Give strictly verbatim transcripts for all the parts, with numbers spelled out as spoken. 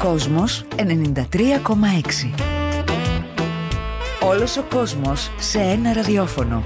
Κόσμος ενενήντα τρία κόμμα έξι. Όλος ο κόσμος σε ένα ραδιόφωνο.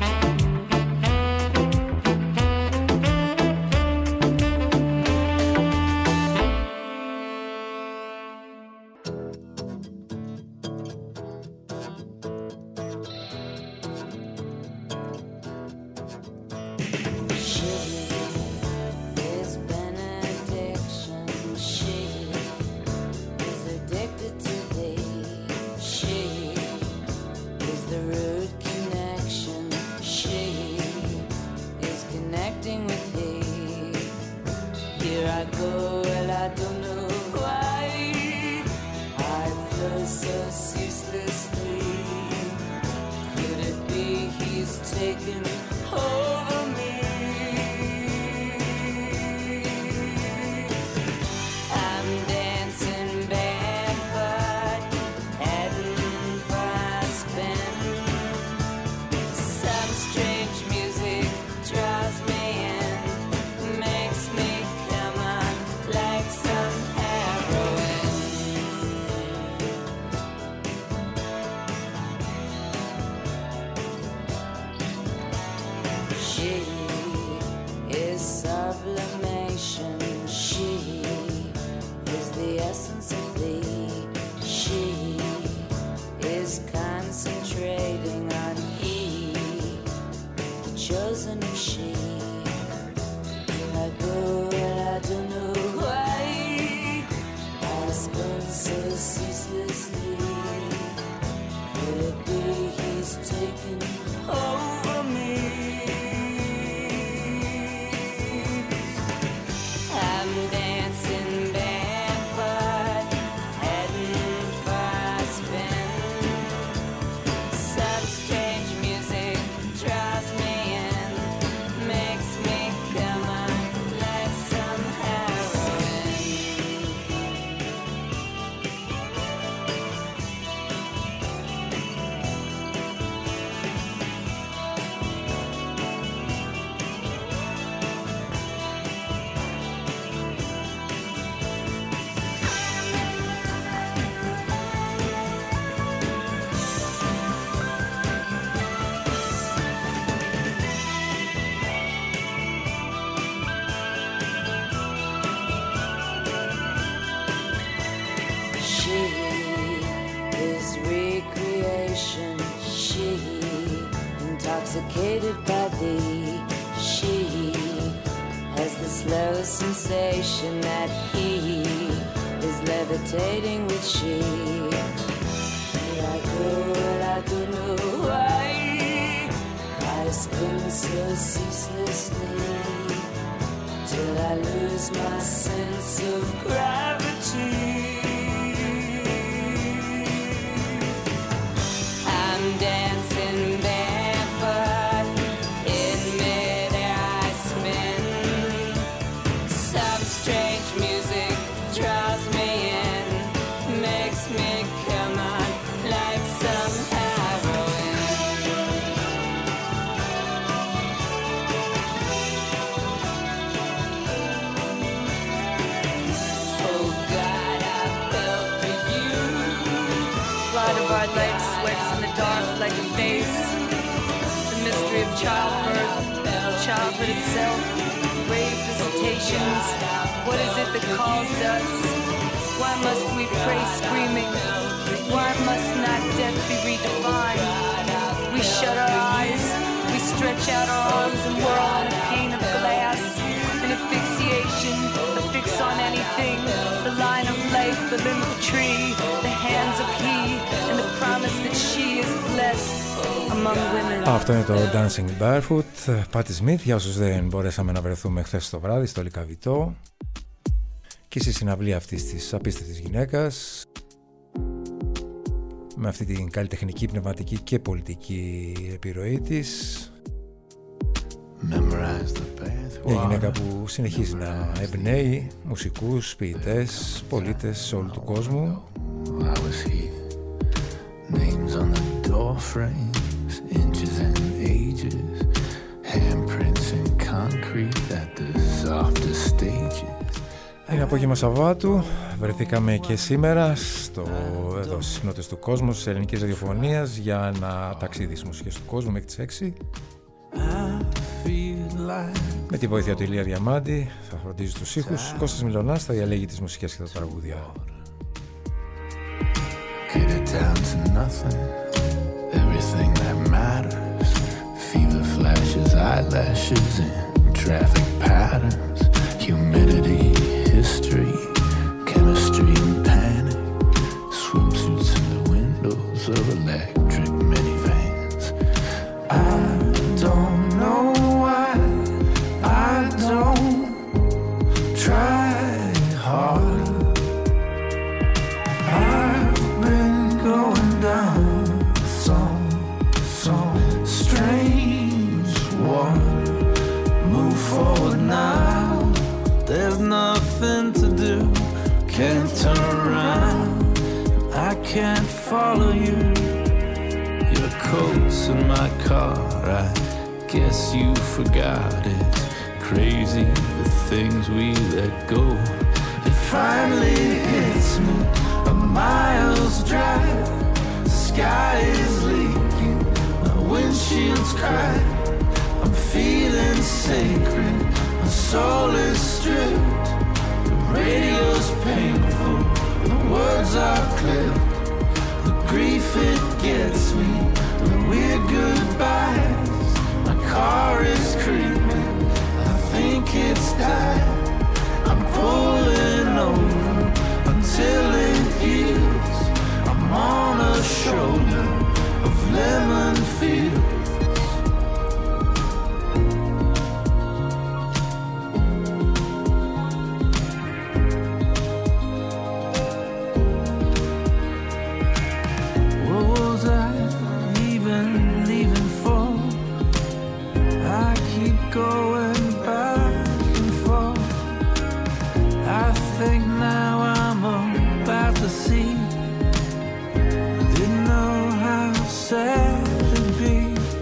Intoxicated by thee, she has the slow sensation that he is levitating with she. Here I go and I don't know why I spin so ceaselessly till I lose my sense of gravity. I'm dancing barefoot in midair, I spin. Some strange music draws me in, makes me come on like some heroin. Oh God, I fell for you. Light of our light sweats in the dark like a face. The mystery of childbirth, childhood itself, grave visitations. What is it that calls us? Why must we pray screaming? Why must not death be redefined? We shut our eyes, we stretch out our arms and whirl on a pane of glass. An asphyxiation, a fix on anything. The line of life, the limb of tree, the hands of he, and the promise that she is blessed among women. Αυτό είναι το Dancing Barefoot, Patti Smith, για όσους δεν μπορέσαμε να βρεθούμε χθες το βράδυ στο Λυκαβητό και στη συναυλία αυτής της απίστευτης γυναίκας με αυτή την καλλιτεχνική, πνευματική και πολιτική επιρροή της. Μια γυναίκα που συνεχίζει να εμπνέει μουσικούς, ποιητές, πολίτες σε όλου του κόσμου. Names on the door frames, inches and ages, handprints in concrete at the softer stages. Είναι απόγευμα Σαββάτου, βρεθήκαμε και σήμερα στο, εδώ στις νότες του κόσμου, της ελληνικής ραδιοφωνίας, για ένα ταξίδι στις μουσικές του κόσμου μέχρι τις έξι. Με τη βοήθεια του Ηλία Διαμάντη θα φροντίζει τους ήχους, Κώστας Μιλωνάς θα διαλέγει τις μουσικές και τα τραγούδια. Get it down to nothing, everything that matters. Fever flashes, eyelashes, and traffic patterns. Humidity, history, chemistry, and panic. Swimsuits in the windows of electric minivans. I don't know why I don't try harder. I've been going down some, some strange water. Move forward now, there's nothing to do. Can't turn around, I can't follow you. Your coat's in my car, I guess you forgot it. Crazy the things we let go. It finally hits me, a mile's drive. The sky is leaking, my windshield's cracked. I'm feeling sacred, my soul is stripped. The radio's painful, the words are clipped. The grief it gets me, the weird goodbyes. My car is creeping, I think it's died. I'm pulling over until it heals. I'm on a shoulder of lemon fields. What was I even leaving for? I keep going back and forth. I think now I'm about to see. I didn't know how sad it'd be.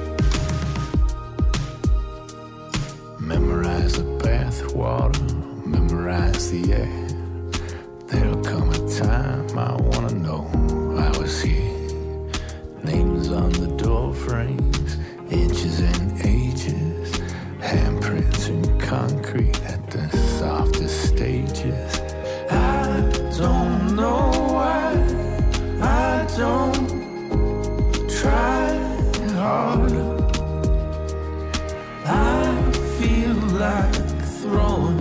Memorize the bathwater, memorize the air. There'll come a time I wanna know I was here. Names on the door frames, inches and ages. Handprints in concrete at the softest stages. I don't know why I don't try harder. I feel like throwing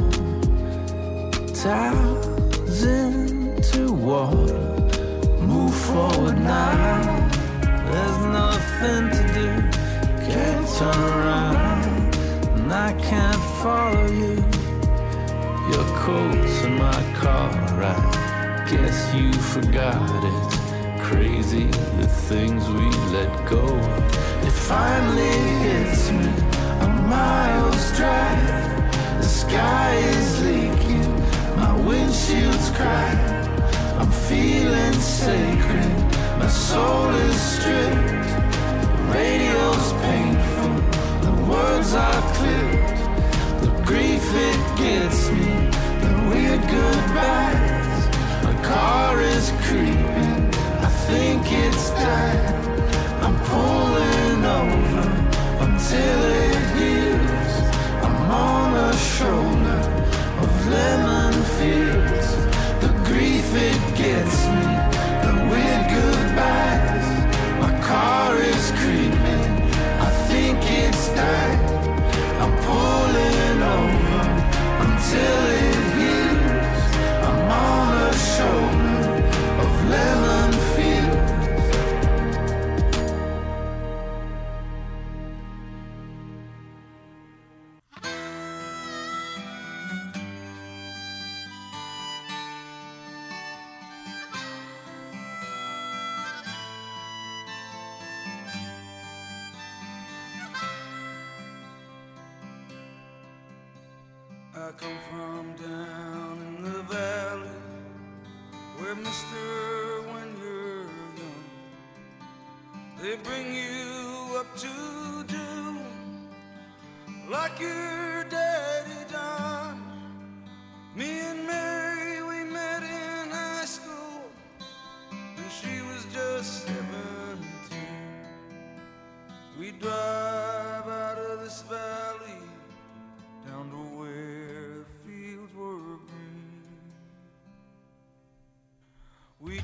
towels into water. Move forward now, there's nothing to do. Can't turn around, and I can't follow you. Your coat's in my car, I guess you forgot it. Crazy the things we let go. It finally hits me, a mile's drive. The sky is leaking, my windshield's cracked. I'm feeling sacred, my soul is stripped. The radio's painful, the words are clipped. The grief it gets me, the weird goodbyes. My car is creeping, I think it's died. I'm pulling over until it heals. I'm on a shoulder of lemon fields. The grief it gets me, the weird goodbyes. My car is creeping, I think it's died. I'm pulling over until it heals. I'm on a shoulder of lemon fields. I come from down in the valley, where mister, when you're young, they bring you up to do like your daddy done. Me and Mary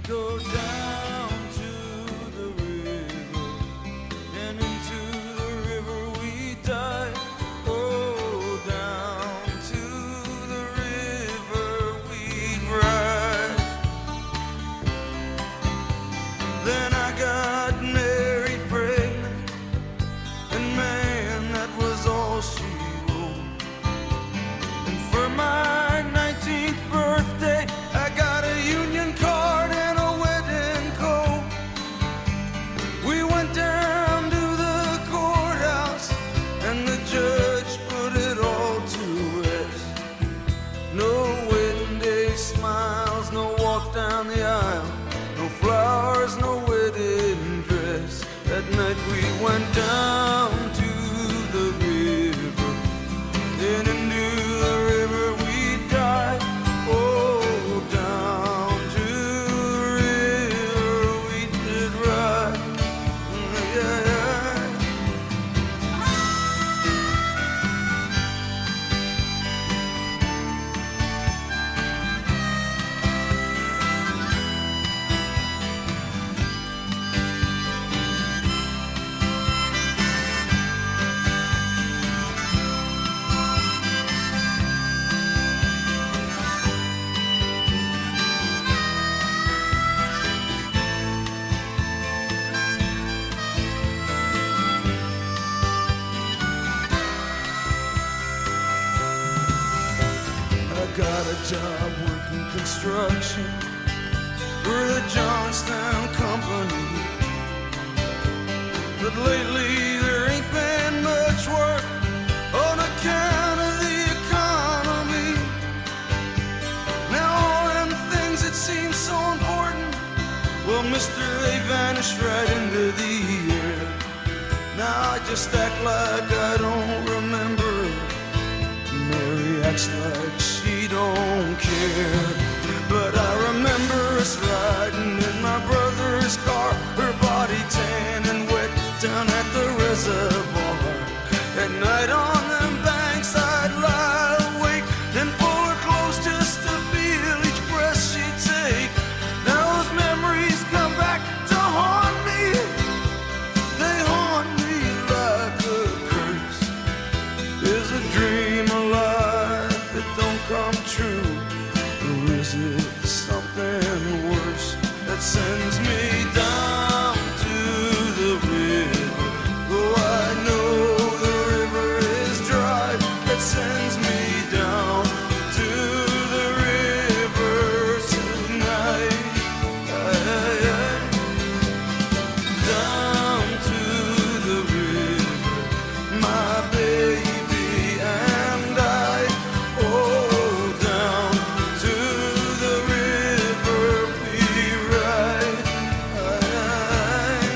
go down to the river, and into the river we dive. Oh, down to the river we'd ride. Then I got married, pregnant, and man, that was all she wrote. And for my nineteenth birthday, I got a union card and a wedding coat. We went down to the courthouse, and the judge put it all to rest. No wedding day smiles, no walk down the aisle, no flowers, no wedding dress. That night we went down to the river, then into the river we dive. Oh, down to the river we did ride. Yeah, yeah. I got a job working construction for the Johnstown Company, but lately there ain't been much work on account of the economy. Now all them things that seem so important, well, mister, they vanished right into the air. Now I just act like I don't remember. Mary acts like she don't care. But I remember us riding in my brother's car, her body tan and wet down at the reservoir. At night on them banks I'd lie awake and pull her close just to feel each breath she'd take. Now those memories come back to haunt me. They haunt me like a curse. Is a dream alive that don't come true? Or is it something worse that sends me down to the river? Oh, I know the river is dry. That sends me down to the river tonight. Aye, aye, aye. Down to the river, my baby and I. Oh, down to the river we ride. Aye.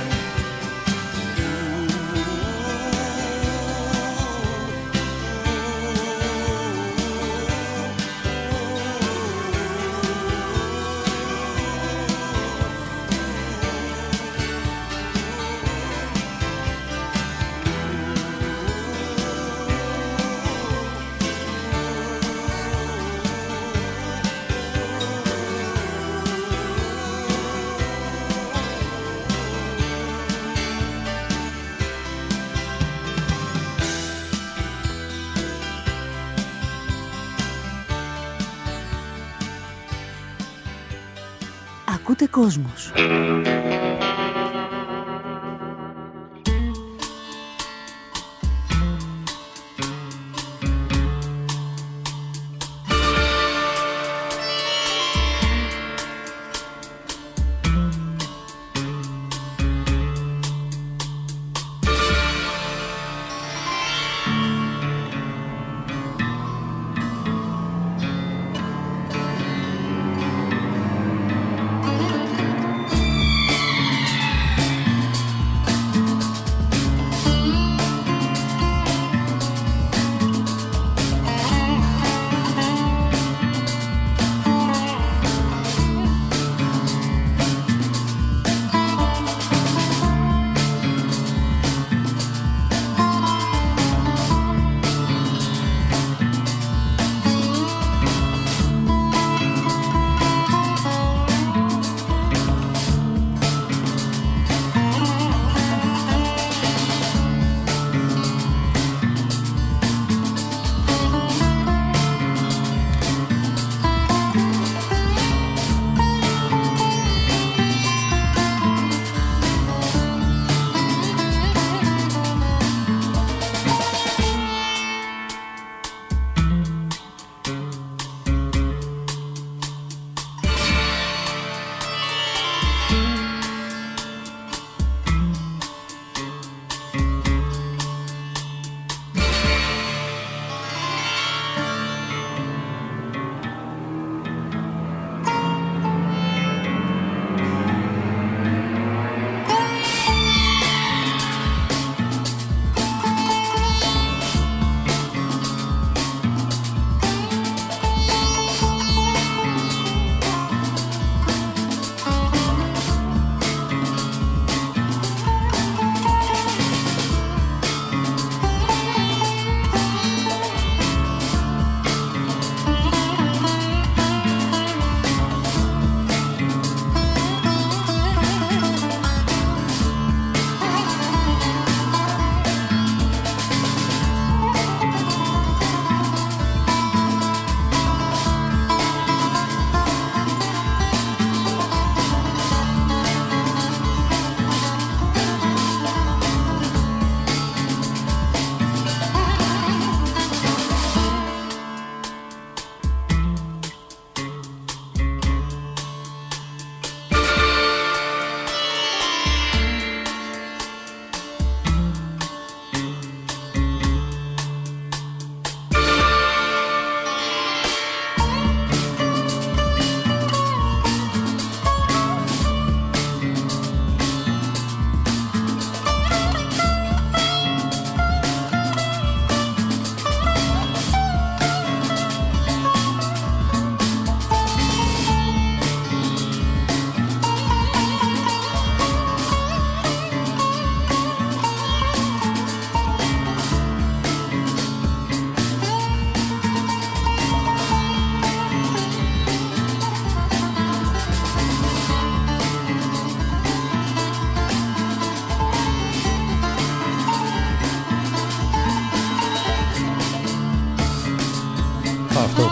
Ακούτε Κόσμος.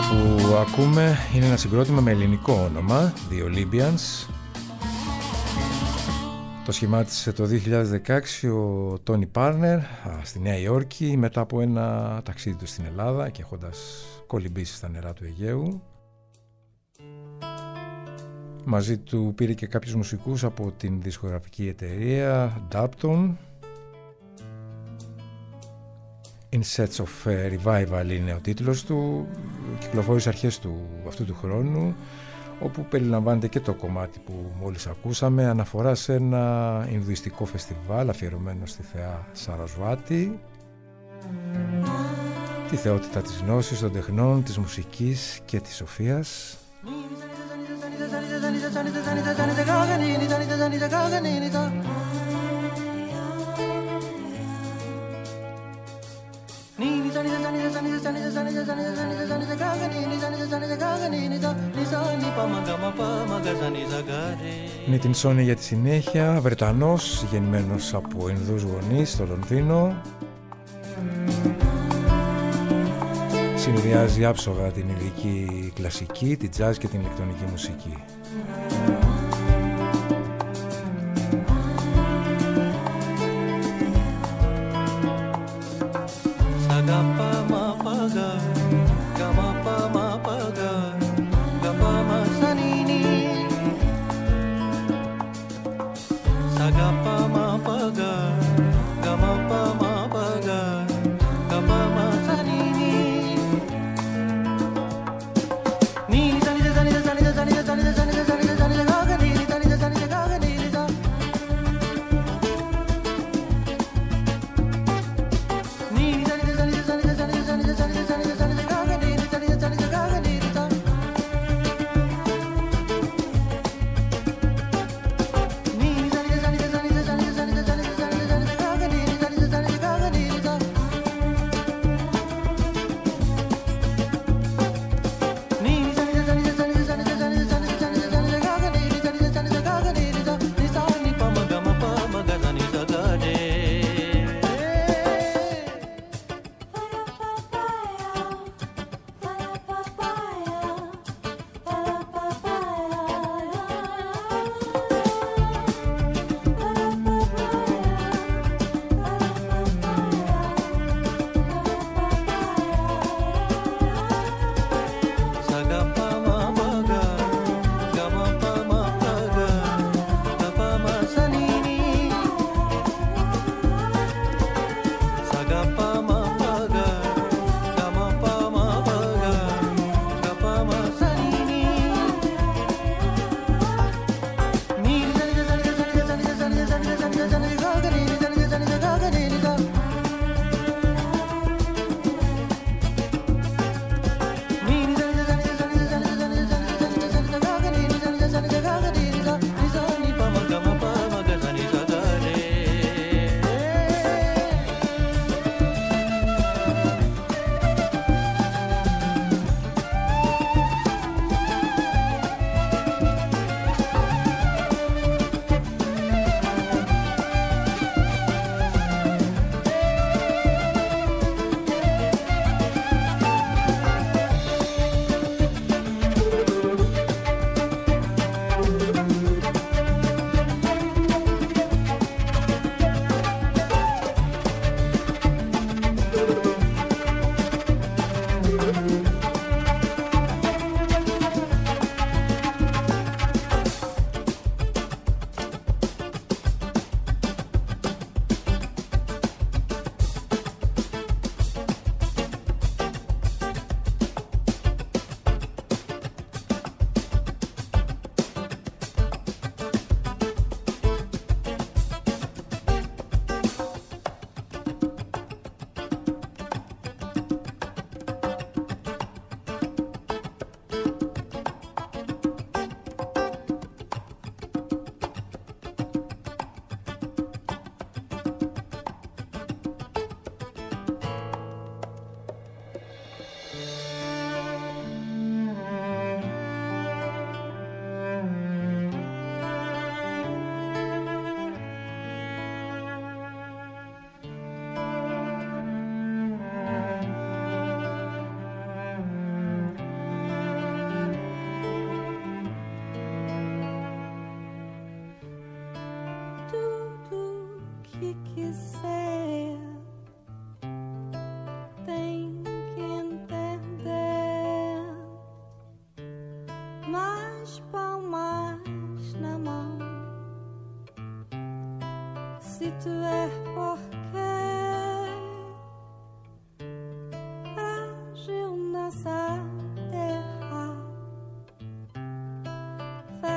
που ακούμε είναι ένα συγκρότημα με ελληνικό όνομα, The Olympians. Το σχημάτισε το δύο χιλιάδες δεκαέξι ο Τόνι Πάρνερ στη Νέα Υόρκη μετά από ένα ταξίδι του στην Ελλάδα και έχοντας κολυμπήσει στα νερά του Αιγαίου. Μαζί του πήρε και κάποιους μουσικούς από την δισκογραφική εταιρεία Dapton. In Search of Revival είναι ο τίτλος του, κυκλοφόρησε αρχές του αυτού του χρόνου, όπου περιλαμβάνεται και το κομμάτι που μόλις ακούσαμε, αναφορά σε ένα ινδουιστικό φεστιβάλ αφιερωμένο στη θεά Σαρασβάτη, τη θεότητα της γνώσης, των τεχνών, της μουσικής και της σοφίας. Νίτιν Σόνι για τη συνέχεια, Βρετανός, γεννημένος από Ινδούς γονείς στο Λονδίνο. Συνδυάζει άψογα την ειδική κλασική, την jazz και την ηλεκτρονική μουσική. Ni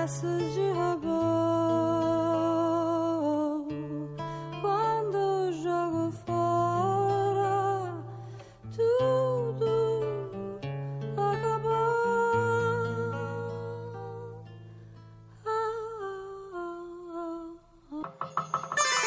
promessas de robô. Quando jogo fora, tudo acabou. Ah, ah, ah, ah.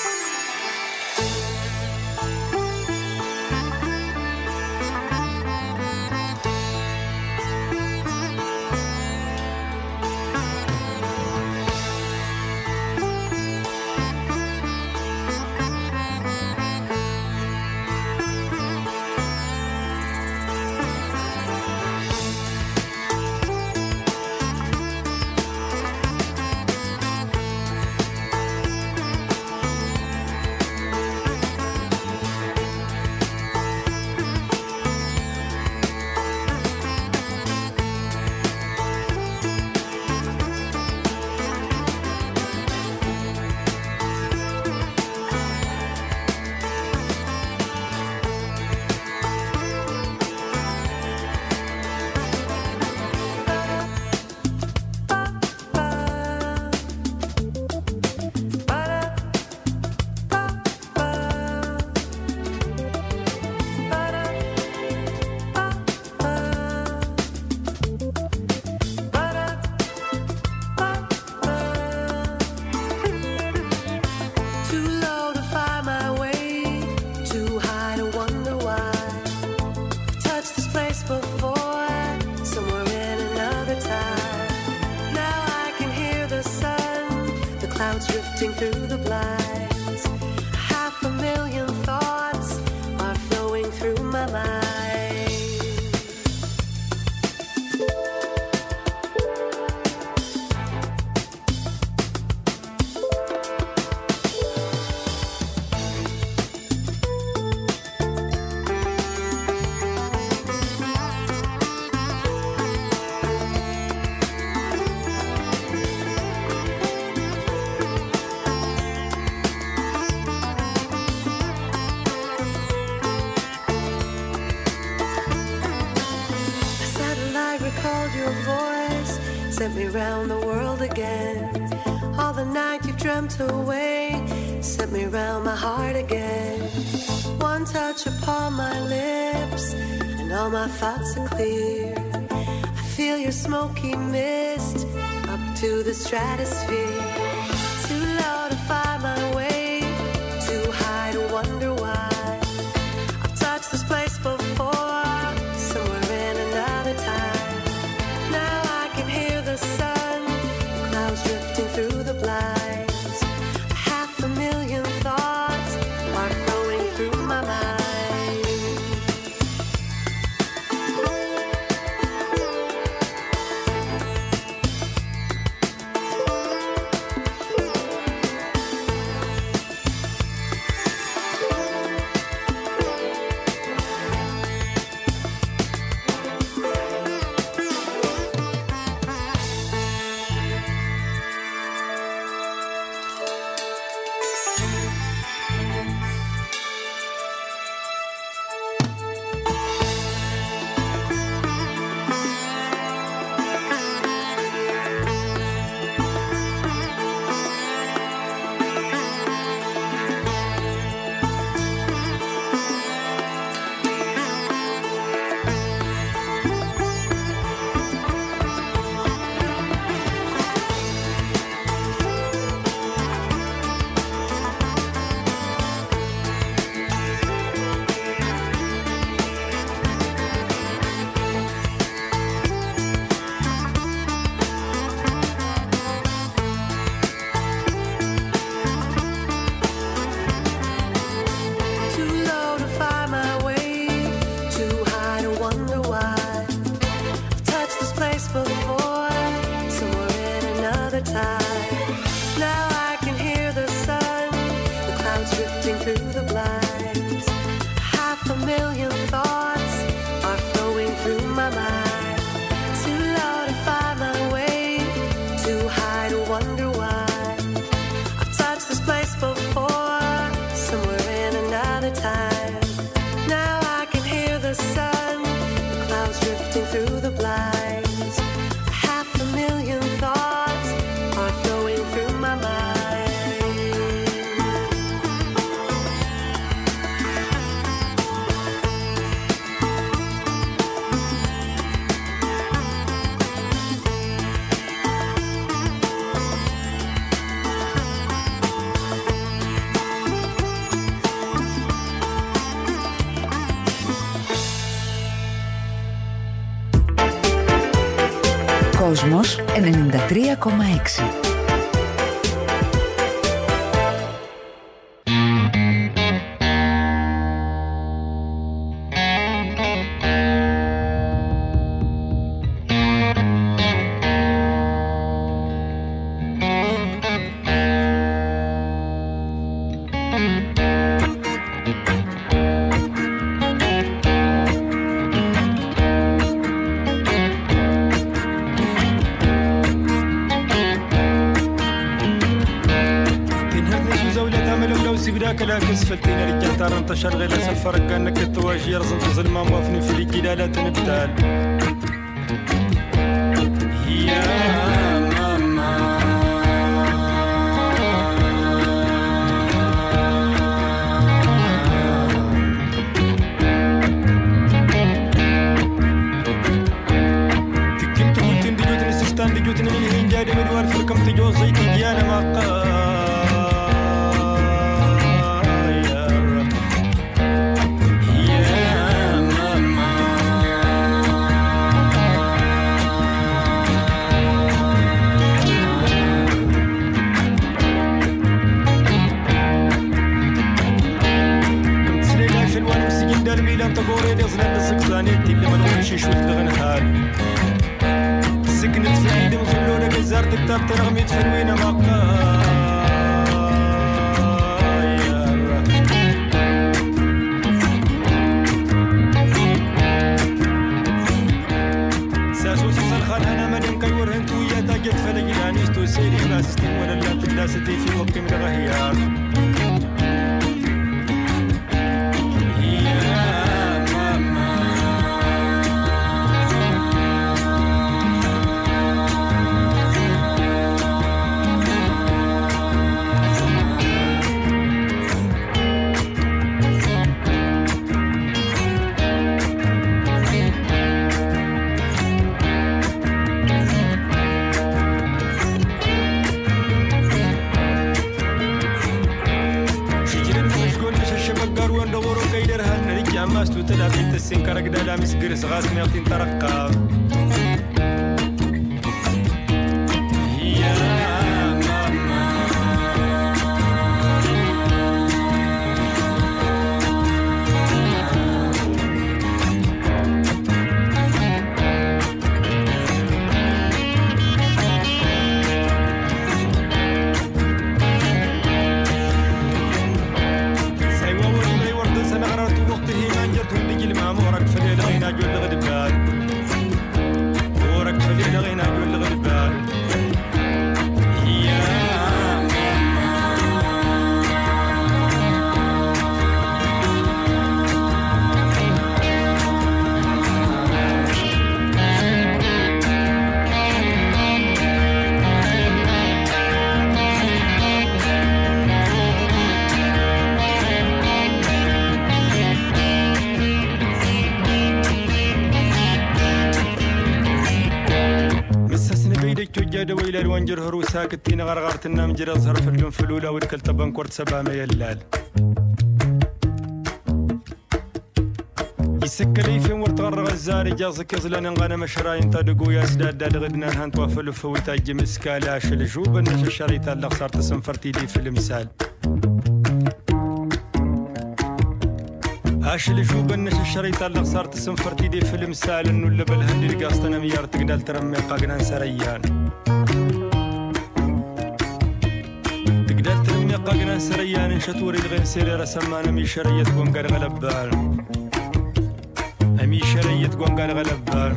Drifting through the blinds, half a million thoughts are flowing through my mind. Sent me round the world again. All the night you've dreamt away sent me round my heart again. One touch upon my lips and all my thoughts are clear. I feel your smoky mist up to the stratosphere. Too low to find my way, too high to wonder why. I've touched this place before, somewhere in another time. Now I can hear the sun, the clouds drifting through the blinds. Half a million thoughts are flowing through my mind. Through the blinds, half a million thoughts Κόσμος ενενήντα τρία κόμμα έξι. انتشر غير سفر كانك تواجي رزنت ظلمة موافني في الجلالة نبتال يا ماما تكيم تقولتين دجوت نسستان دجوت من الهنجاد من والفركم تجوز زيتي ديانا ما قال تقوري يزلن السكزانيتي اللي ما نمشي شو تغنهال سكنت في ايدي وخلونا بزار تكتاب ترغمي تفنوينا مقايا ساسوسي سالخان انا مدين كيور هنتو يا تاجت فلقي لانيستو سيري ناسستي ولا لا تلاستي في وقت من الغهيار ماستو تلابين تسنكرك دالا مسكرس غاس ميغتين ترقى يا ماما مورك فليل غينا جول غدبال مورك فليل غينا جول غدبال يا جاد ويلال وانجر هرو ساكتين غرغرتنا مجرى زهر في اللون فلولا والكل طبان كورت سبا ما يلال يسكلي في ورت غرغ الزاري جازك يزلان غانا مشراين تادقو يا سداد داد غدنا هانت وافلو فويتا جي مسكالا شلجوب النش الشريطة اللي خسرت سنفرتي لي في المثال هاش الجوب النش الشريطة اللي خسرت سنفرتي دي في المثال انو اللي بالهندي القاستنا ميار تقدال ترمي قاقنا سريان تقدال ترمي قاقنا سريان انشتوري الغير سيري رسمان امي شريت قوانقار غلبال امي شريت قوانقار غلبال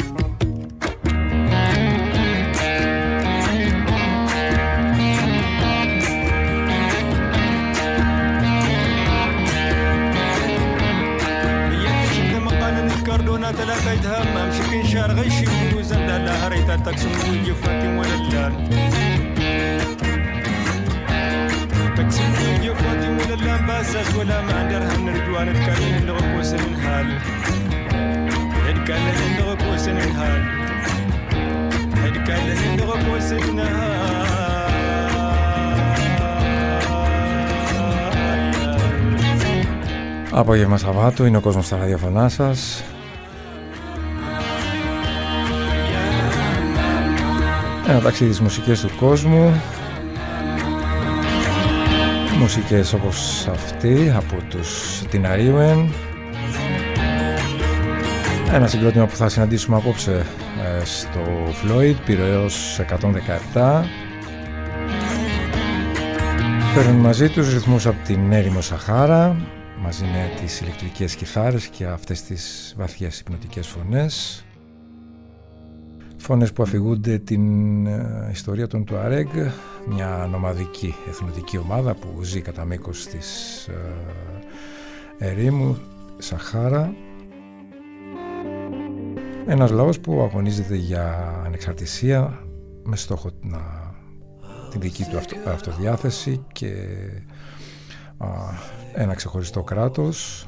كاردونا تلاقيتها ما مشكين شار غيشي وزن لا هريتا تقسم ويجي فاتم ولا اللان تقسم ويجي فاتم ولا اللان باساس ولا ما عندها نرجوان تكالين اللي غكوس الانهال تكالين اللي غكوس الانهال تكالين اللي غكوس الانهال Απόγευμα Σαββάτου, είναι ο κόσμος στα ραδιοφωνά σας. Ένα ταξίδι στις μουσικές του κόσμου. Μουσικές όπως αυτή από τους Tinariwen. Ένα συγκρότημα που θα συναντήσουμε απόψε ε, στο Floyd, Πειραιώς εκατόν δεκαεπτά. Φέρνουν μαζί τους ρυθμούς από την έρημο Σαχάρα, μαζί με τις ηλεκτρικές κιθάρες και αυτές τις βαθιές υπνοτικές φωνές. Φωνές που αφηγούνται την ε, ιστορία των Τουαρέγ, μια νομαδική εθνοτική ομάδα που ζει κατά μήκος της ε, ερήμου Σαχάρα. Ένας λαός που αγωνίζεται για ανεξαρτησία με στόχο να, την δική του αυτο, αυτοδιάθεση και α, ένα ξεχωριστό κράτος.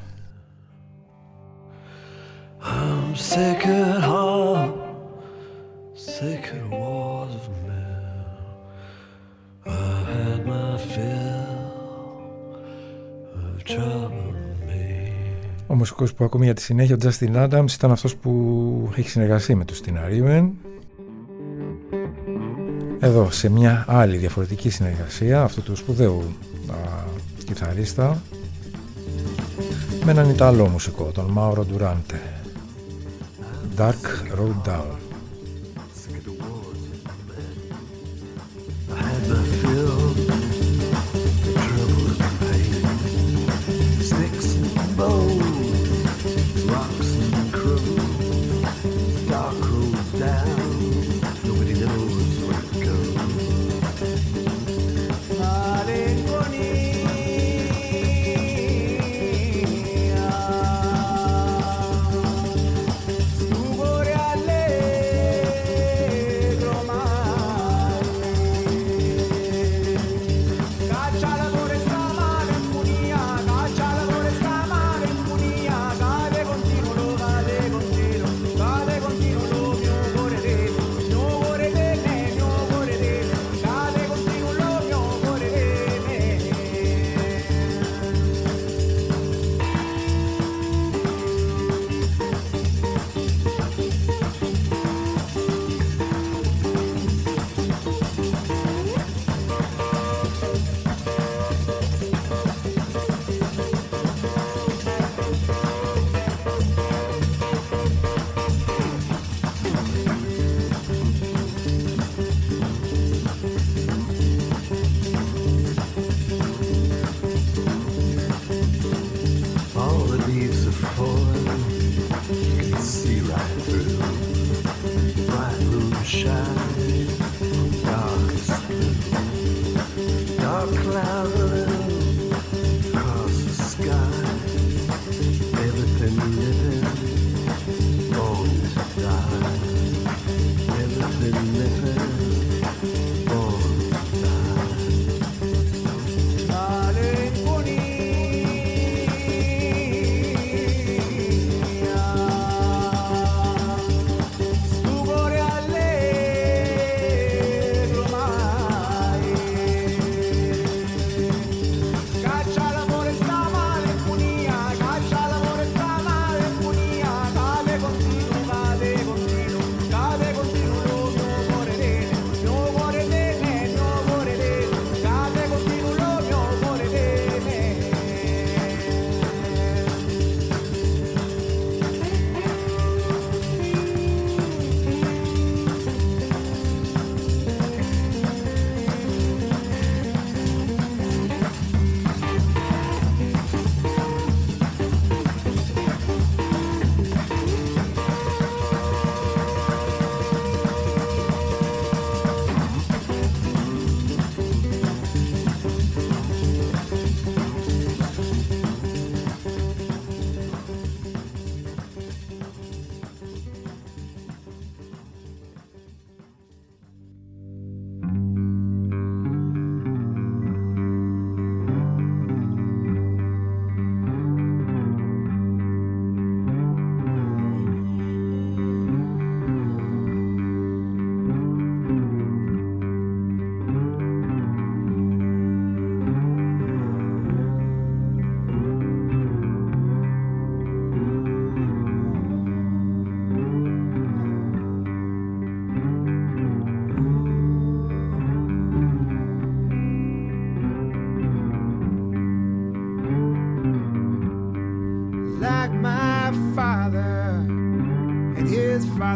I'm sick at heart, sick at wars of men. I had my fill of trouble. Ο μουσικός που ακούμε για τη συνέχεια, ο Justin Adams, ήταν αυτός που έχει συνεργαστεί με τους Tinariwen. Εδώ σε μια άλλη διαφορετική συνεργασία αυτού του σπουδαίου α, κιθαρίστα με έναν Ιταλό μουσικό, τον Mauro Durante. Dark Road Down.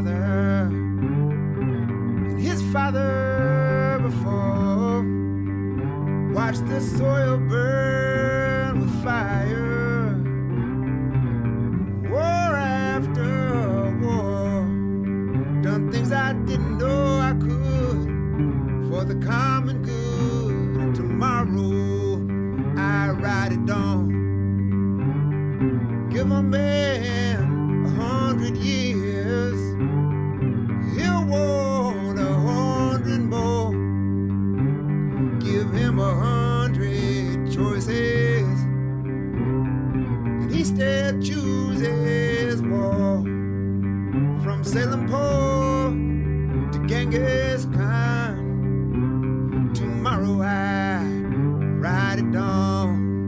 father and his father before. Watch the soil burn with fire, war after war. Done things I didn't know I could for the common good. And tomorrow I ride it on. Give a man a hundred years, he'll want a hundred more. Give him a hundred choices, and he still chooses more. From Salem Poor to Genghis Khan, tomorrow I ride it down.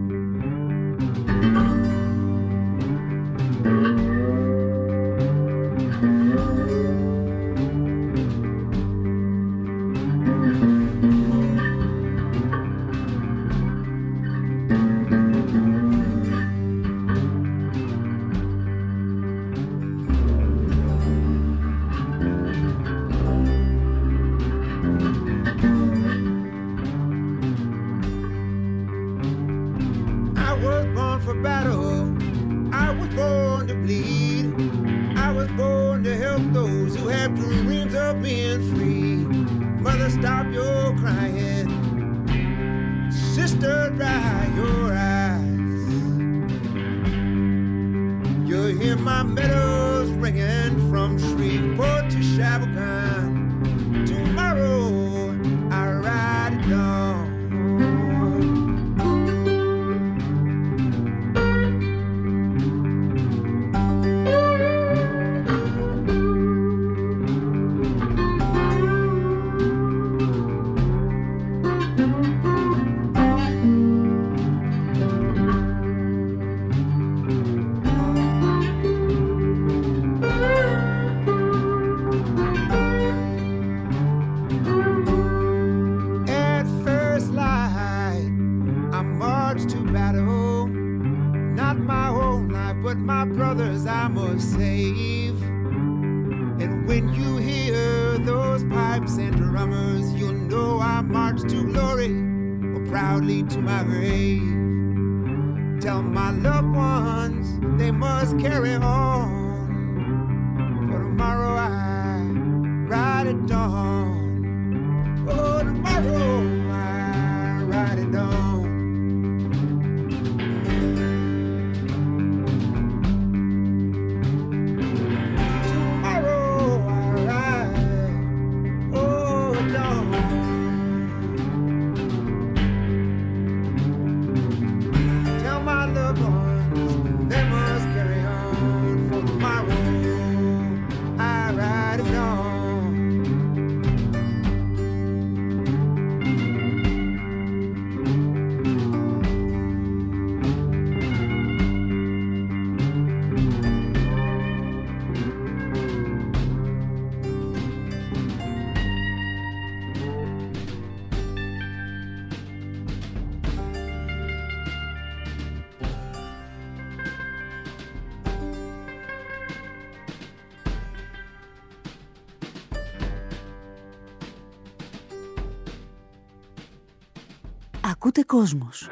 Ακούτε Κόσμος.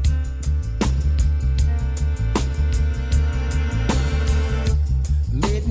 Midnight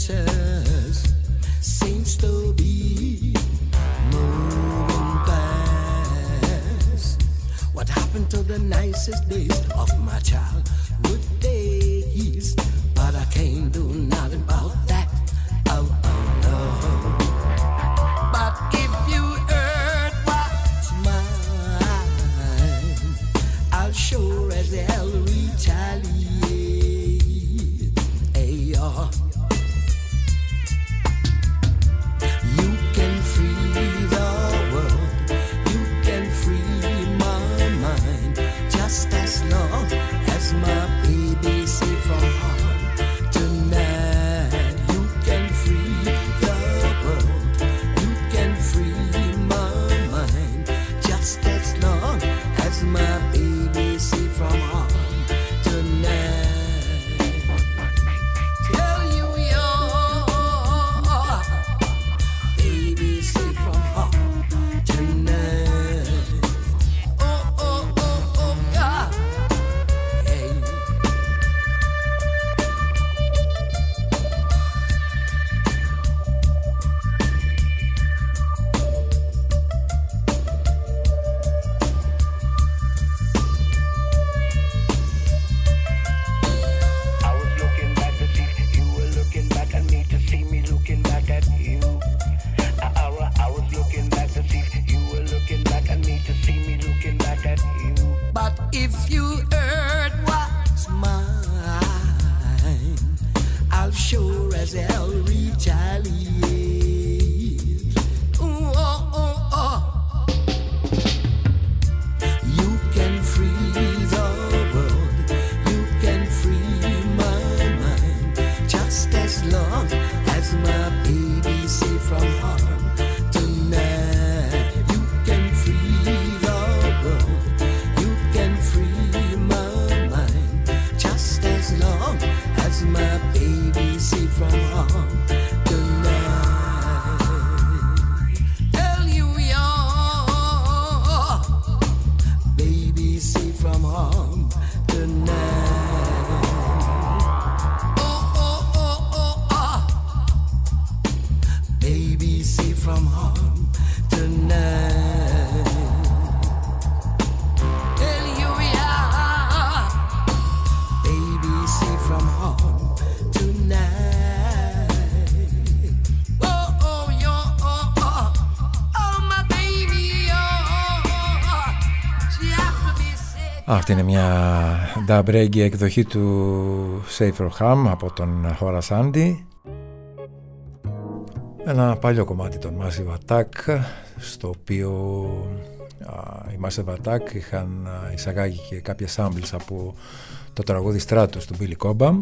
faces seems to be moving fast. What happened to the nicest days of my childhood days? But I can't do nothing about that. Oh, oh no. But if you heard what's mine, I'll sure as hell retaliate. Hey, y'all. You can free the world, you can free my mind, just as long as my baby safe from harm tonight. You can free the world, you can free my mind, just as long as my baby safe from harm tonight. Tell you you're baby safe from harm tonight. Oh, oh, oh, oh, yeah. Hey. I was looking back to see you were looking back at me to see me looking back at you. I, I, I was looking back to see you were looking back at me to see me looking back at you. But if you heard what's mine, I'll sure as hell retaliate. Ooh, oh, oh, oh. You can free the world, you can free my mind, just as long as my baby safe from harm tonight. You can free the world, you can free my mind, just as long as my baby safe from harm tonight. Tell you you're baby safe from harm tonight. Oh, oh, oh, oh, ah. Baby safe from harm tonight. Tell you yeah, baby safe from harm tonight. Oh, oh, yo, oh, oh, oh, my baby, oh, she has to be safe. Αυτή είναι μια dub reggae εκδοχή του Safer Ham από τον Horace Andy. Ένα παλιό κομμάτι των Massive Attack, στο οποίο α, οι Massive Attack είχαν α, εισαγάγει και κάποια samples από το τραγούδι Stratus του Billy Cobham.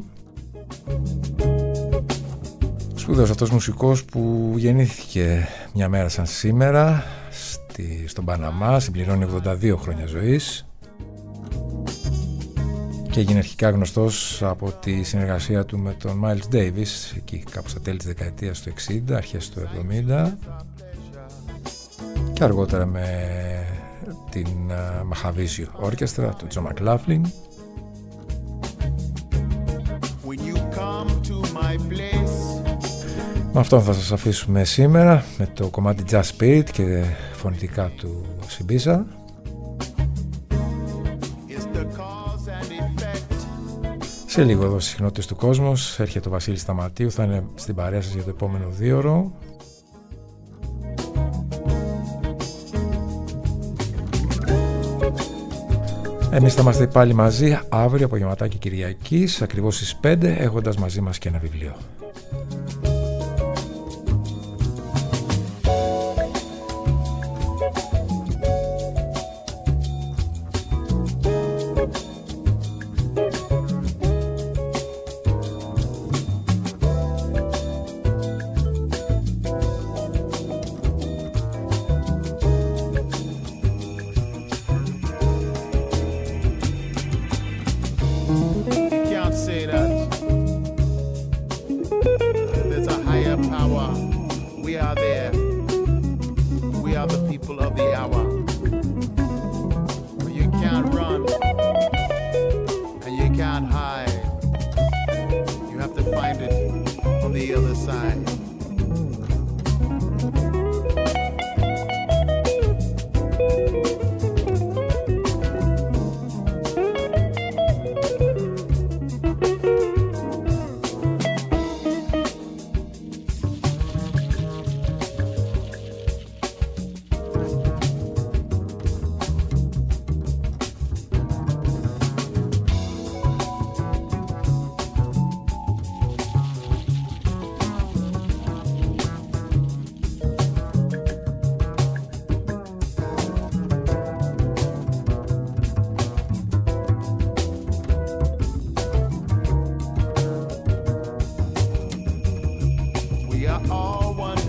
Σπουδαίος αυτός μουσικός που γεννήθηκε μια μέρα σαν σήμερα στη, στον Παναμά, συμπληρώνει ογδόντα δύο χρόνια ζωής και έγινε αρχικά γνωστός από τη συνεργασία του με τον Miles Davis εκεί κάπου στα τέλη της δεκαετίας του εξήντα, αρχές του εβδομήντα, και αργότερα με την uh, Mahavishnu Orchestra του John McLaughlin. Με αυτόν θα σας αφήσουμε σήμερα με το κομμάτι Jazz Spirit και φωνητικά του Σιμπίσα. Σε λίγο εδώ στις συχνότητες του κόσμου έρχεται ο Βασίλης Σταματίου, θα είναι στην παρέα σας για το επόμενο δίωρο. Εμείς θα είμαστε πάλι μαζί αύριο απογευματάκι Κυριακής ακριβώς στις πέντε, έχοντας μαζί μας και ένα βιβλίο. find it on the other side. We are all one